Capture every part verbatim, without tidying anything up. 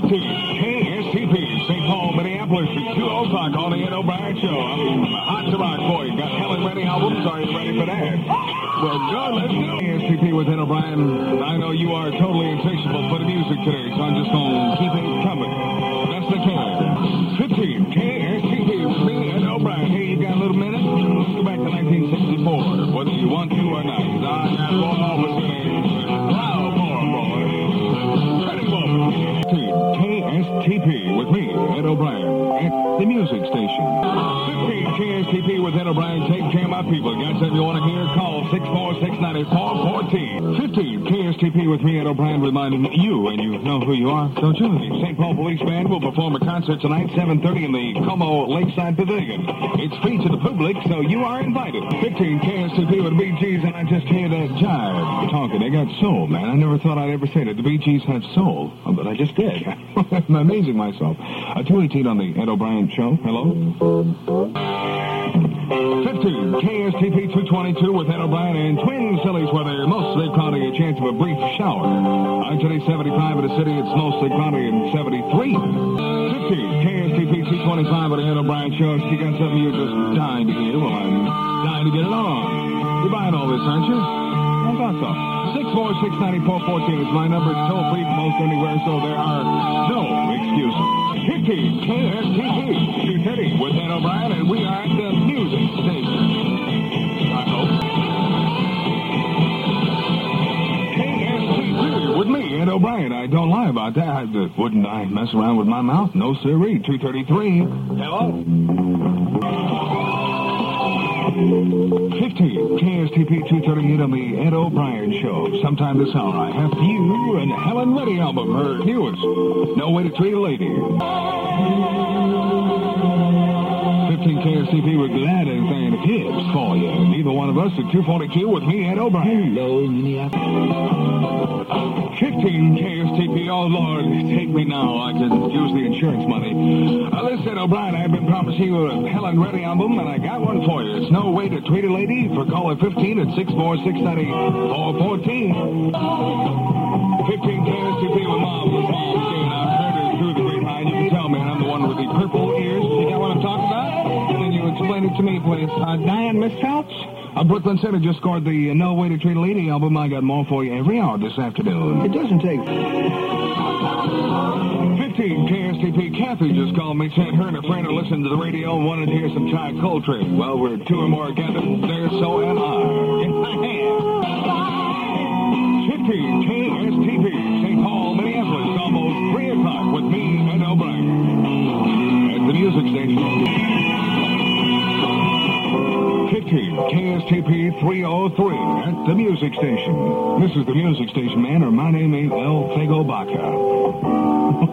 fifteen K S T P, Saint Paul, Minneapolis, at two o'clock on the Ed O'Brien Show. I'm hot to rock for you. Got Helen ready albums. Are you ready for that? Well, good. Let's do it. K S T P with Ed O'Brien. I know you are totally insatiable for the music today, so I'm just going to keep it coming. Best I can. fifteen K S T P with me, Ed O'Brien. Hey, you got a little minute? Let's go back to nineteen sixty-four, whether you want to or not. I got going on with it. Wow, boy, boy. Ready, boy. K S T P with me, Ed O'Brien, at the music station. fifteen K S T P with Ed O'Brien. Take care of my people. Got something you want to hear? Call six four six, nine four one four. fifteen K S T P with me, Ed O'Brien, reminding you, and you know who you are, don't you? The Saint Paul Police Band will perform a concert tonight, seven thirty in the Como Lakeside Pavilion. It's free to the public, so you are invited. fifteen K S T P with the Bee Gees, and I just hear that jive talking. They got soul, man. I never thought I'd ever say that. The Bee Gees have soul, but I just did. I'm amazing myself. Uh, two eighteen on the Ed O'Brien Show. Hello? fifteen K S T P two twenty-two with Ed O'Brien and Twin Sillies, where they're mostly cloudy, a chance of a brief shower. High today seventy-five in the city. It's mostly cloudy and seventy-three. fifteen K S T P two twenty-five with the Ed O'Brien Show. If you got something you're just dying to hear, well, I'm dying to get it on. You're buying all this, aren't you? I thought so. six four six, nine four one four is my number. It's toll free most anywhere, so there are no excuses. fifteen K S T P two thirty with Ed O'Brien, and we are at the music station. I hope. K S T P with me, Ed O'Brien. I don't lie about that. I, uh, wouldn't I mess around with my mouth? No, sirree. two thirty-three. Hello? fifteen K S T P two thirty-eight on the Ed O'Brien Show. Sometime this hour, I have you and Helen Reddy album, her newest, No Way to Treat a Lady. fifteen K S T P, we're glad and saying the kids for you. Neither one of us at two forty-two with me, Ed O'Brien. Hello, Minneapolis. fifteen K S T P, oh Lord, take me now. I can use the insurance money. Uh, listen, O'Brien, I've been promising you a Helen Reddy album, and I got one for you. It's No Way to Treat a Lady for caller fifteen at six four six, nine four one four. fifteen K S T P with Mom. With Mom, I've heard her through the grapevine. You can tell, man, I'm the one with the purple ears. You got what I'm talking about? And then you explain it to me, please. Uh, Diane Miss Couch? Uh, Brooklyn Center just scored the uh, No Way to Treat a Lady album. I got more for you every hour this afternoon. It doesn't take... fifteen K S T P, Kathy just called me, said her and a friend are listening to the radio and wanted to hear some Ty Coltrane. Well, we're two or more gathered there, so am I. In my hand. fifteen K S T P, Saint Paul, Minneapolis, almost three o'clock with me, Ed O'Brien, at the music station. fifteen K S T P three oh three at the music station. This is the music station, man, or my name ain't El Fago Baca.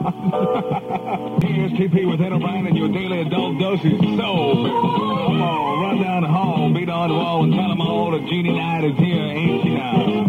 K S T P with Ed O'Brien and your daily adult doses. So, come on, run down the hall, beat on the wall, and tell them all the genie night is here, ain't she now?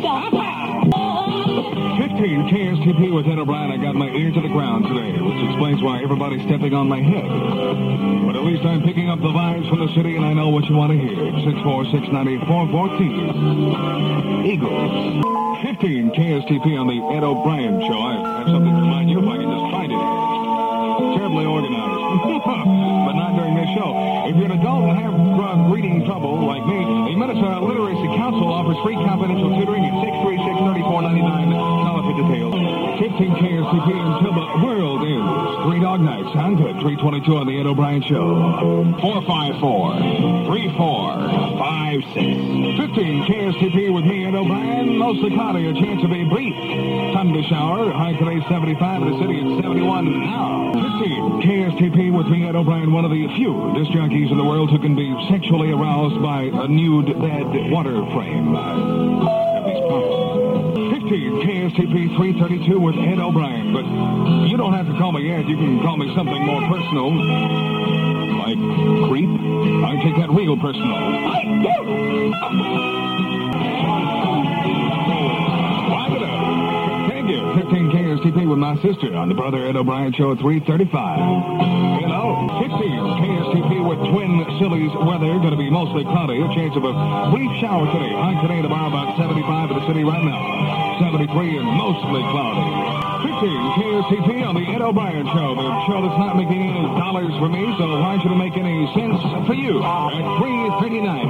fifteen K S T P with Ed O'Brien. I got my ear to the ground today, which explains why everybody's stepping on my head. But at least I'm picking up the vibes from the city, and I know what you want to hear. six four six, nine four one four. Eagles. fifteen K S T P on the Ed O'Brien Show. I have something to remind you if I can just find it. Terribly organized. But not during this show. If you're an adult and have uh, reading trouble like me, the Minnesota Literacy Council offers free confidential tutoring at six three six, three four nine nine. Call for details. fifteen K S T P until the world ends. Three Dog Nights. Sound good. three twenty-two on the Ed O'Brien Show. four five four, three four five six. fifteen K S T P with me, Ed O'Brien. Mostly cloudy. A chance of a brief thunder shower. High today seventy-five. In the city it's seventy-one now. fifteen K S T P with me, Ed O'Brien. One of the few disc jockeys in the world who can be sexually aroused by a nude dead water frame. Uh, at least possible. fifteen K S T P three thirty-two with Ed O'Brien. But you don't have to call me Ed. You can call me something more personal. Like creep. I take that real personal. Wind it up. Thank you. fifteen K S T P with my sister on the Brother Ed O'Brien Show at three thirty-five. Hello. fifteen K S T P with Twin Sillies weather. Going to be mostly cloudy. A chance of a brief shower today. High today tomorrow about seventy-five in the city right now. seventy-three and mostly cloudy. fifteen K S T P on the Ed O'Brien Show. The show that's not making any dollars for me, so why should it make any sense for you? At three thirty-nine.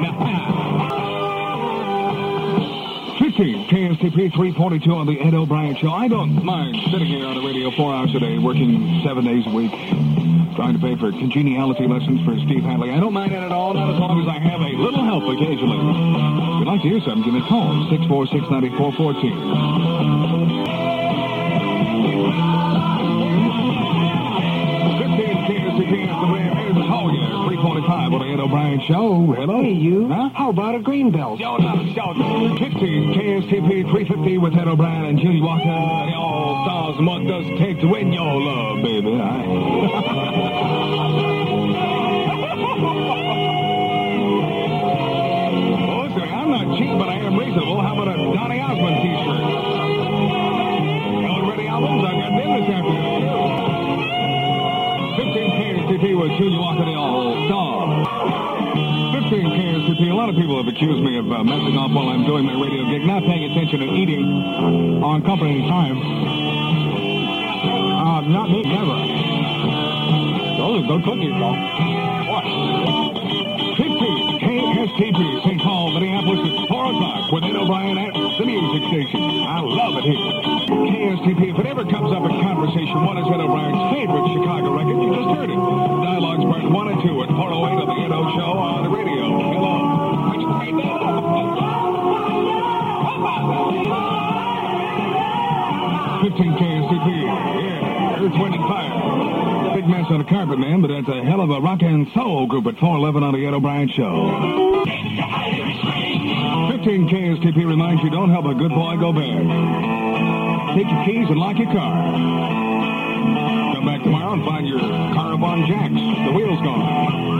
fifteen K S T P three forty-two on the Ed O'Brien Show. I don't mind sitting here on the radio four hours a day, working seven days a week, trying to pay for congeniality lessons for Steve Hadley. I don't mind that at all, not as long as I have a little help occasionally. If you'd like to hear something, give me a call, six four six, nine four one four. fifteen K S T P is the way it is. Oh, yeah, three forty-five on the Ed O'Brien Show. Hello. Hey, you. Huh? How about a green belt? Yo, no, yo, fifteen K S T P three fifty with Ed O'Brien and Julie Walker. The all-stars, what does it take to win your love, baby? Oh, sorry, I'm not cheap, but I am reasonable. How about a Donny Osmond t-shirt? Already albums? I got them this afternoon. fifteen K S T P with Julie Walker, the all-star. fifteen K S T P. A lot of people have accused me of uh, messing off while I'm doing my radio gig, not paying attention and eating on company time. Uh, not me, never. Those are good cookies, though. What? fifteen K S T P, Saint Paul, Minneapolis, it's four o'clock with Ed O'Brien at the music station. I love it here. K S T P, if it ever comes up in conversation, what is Ed O'Brien's favorite Chicago record? You just heard it. Dialogues part one and two at four oh eight of the Ed O Show on the radio. Hello. fifteen K S T P. Yeah, Earth, Wind, and Fire. Big mess on the carpet, man, but that's a hell of a rock and soul group at four eleven on the Ed O'Brien Show. fifteen K S T P reminds you, don't help a good boy go bad. Take your keys and lock your car. Come back tomorrow and find your car up on jacks. The wheel's gone.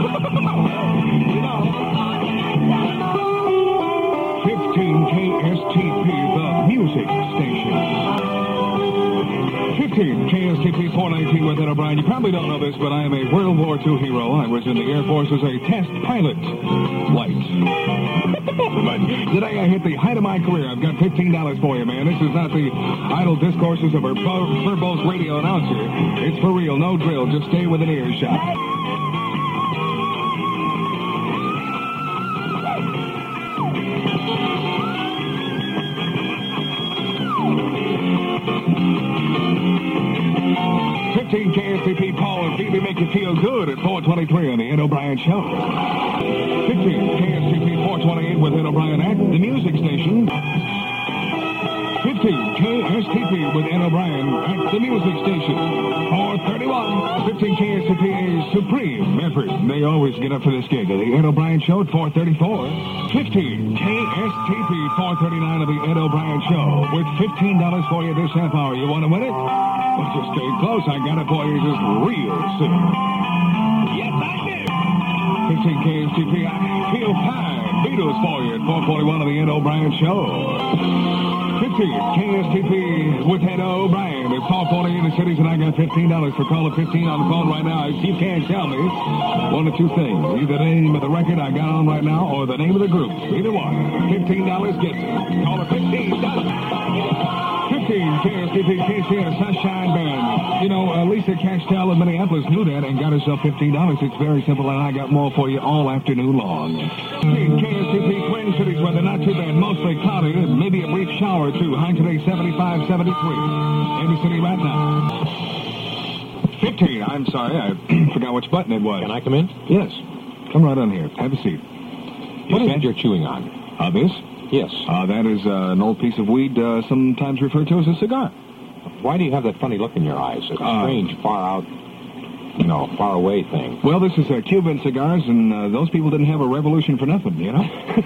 fifteen K S T P, the music station. fifteen K S T P four nineteen with Ed O'Brien. You probably don't know this, but I am a World War Two hero. I was in the Air Force as a test pilot. Flight. But today I hit the height of my career. I've got fifteen dollars for you, man. This is not the idle discourses of a verbose radio announcer. It's for real, no drill. Just stay with an earshot. fifteen K S T P, Paul and Phoebe make you feel good at four twenty-three on the Ed O'Brien Show. fifteen K S T P four twenty-eight with Ed O'Brien at the music station. fifteen K S T P with Ed O'Brien at the music station. four thirty-one. fifteen K S T P is supreme effort. They always get up for this gig at the Ed O'Brien Show at four thirty-four. fifteen K S T P four thirty-nine of the Ed O'Brien Show with fifteen dollars for you this half hour. You want to win it? Well, just stay close. I got it for you just real soon. Yes, I did. fifteen K S T P, I feel fine. Beatles for you at four forty-one of the Ed O'Brien Show. fifteen K S T P with Ed O'Brien. It's four forty in the cities, and I got fifteen dollars for caller fifteen on the phone right now. If you can't tell me one of two things, either the name of the record I got on right now or the name of the group. Either one. fifteen dollars gets it. Caller fifteen dollars. fifteen K S T P, K C S Sunshine Band. You know, uh, Lisa Castell of Minneapolis knew that and got herself fifteen dollars. It's very simple, and I got more for you all afternoon long. fifteen K S T P, Twin Cities weather, not too bad. Mostly cloudy, maybe a brief shower or two. High today, seventy-five, seventy-three. In the city right now. fifteen, I'm sorry, I forgot which button it was. Can I come in? Yes. Come right on here. Have a seat. What is that you're chewing on? Uh, this? Yes. Uh, that is uh, an old piece of weed, uh, sometimes referred to as a cigar. Why do you have that funny look in your eyes? It's a Uh, strange, far out, you know, far away thing. Well, this is uh, Cuban cigars, and uh, those people didn't have a revolution for nothing, you know?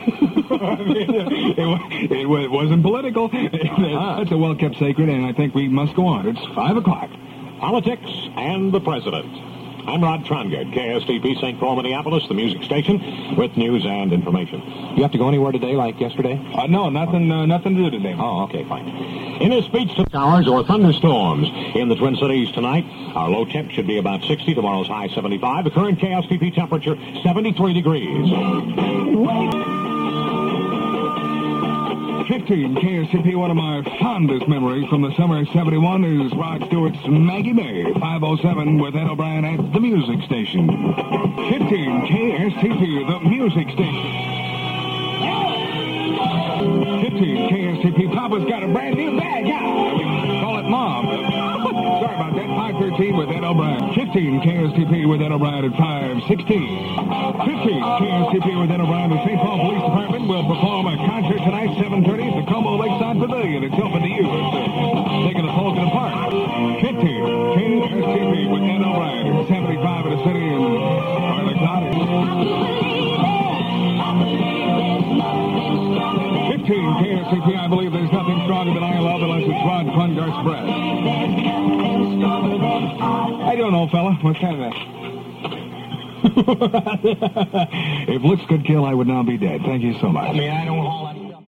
it, wa- it, wa- it wasn't political. It's a well-kept secret, and I think we must go on. It's five o'clock. Politics and the president. I'm Rod Trongard, K S T P Saint Paul, Minneapolis, the music station, with news and information. You have to go anywhere today like yesterday? Uh, no, nothing uh, nothing to do today. Oh, okay, fine. In his speech to showers or thunderstorms in the Twin Cities tonight, our low temp should be about sixty, tomorrow's high seventy-five, the current K S T P temperature seventy-three degrees. fifteen K S T P, one of my fondest memories from the summer of seventy-one is Rod Stewart's Maggie May. five oh seven with Ed O'Brien at the music station. fifteen K S T P, the music station. fifteen K S T P, Papa's got a brand new bag. Yeah. Call it Mom. Sorry about that. five thirteen with Ed O'Brien. fifteen K S T P with Ed O'Brien at five sixteen. fifteen K S T P with Ed O'Brien. The Saint Paul Police Department will perform a concert tonight, seven thirty at the Como Lakeside Pavilion. It's open to you. It's uh, taking a Fulton apart. fifteen K S T P with Ed O'Brien at seventy-five in the city and Harley Cottage. fifteen K S T P, I believe there's nothing stronger than I love unless it's Rod Klungart's breath. How you doing, old fella? What's kind of that? If looks could kill, I would now be dead. Thank you so much. I mean, I don't haul